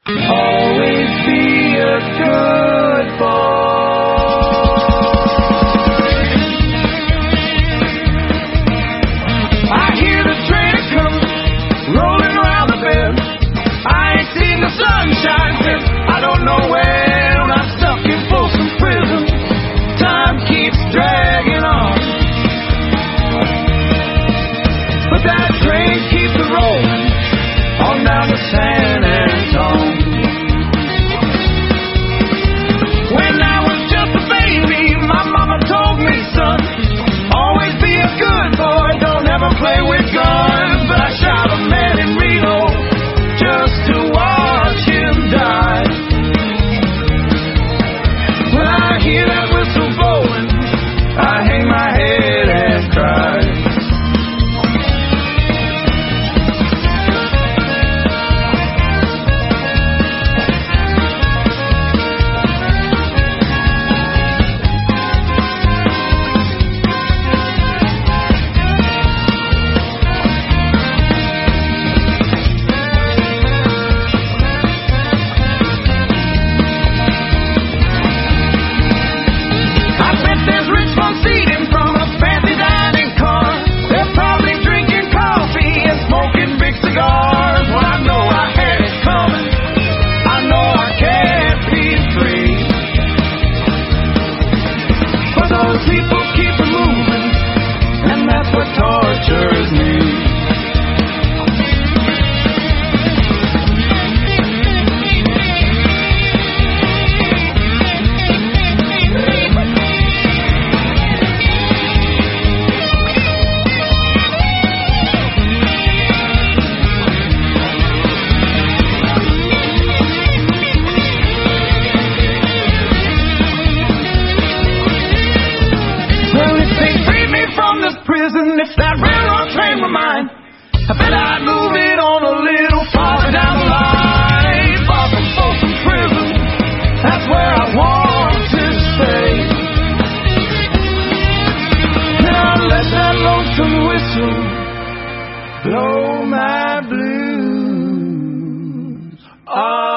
Always be a good boy. I hear the train coming, rolling around the bend. I ain't seen the sunshine since I don't know when. I'm stuck in Folsom Prison. Time keeps dragging on, but that train keeps a rolling on down to San Antone. When I was just a baby, my mama told me, son, always be a good boy, don't ever play with guns. But I shot a man in Reno just to watch him die. When I hear that whistle blowing, I hang my head and cry. People keep it moving, and that's what tortures me. If that railroad train were mine, I bet I'd move it on a little farther down the line. Far from Folsom Prison, that's where I want to stay. And I'll let that lonesome whistle blow my blues.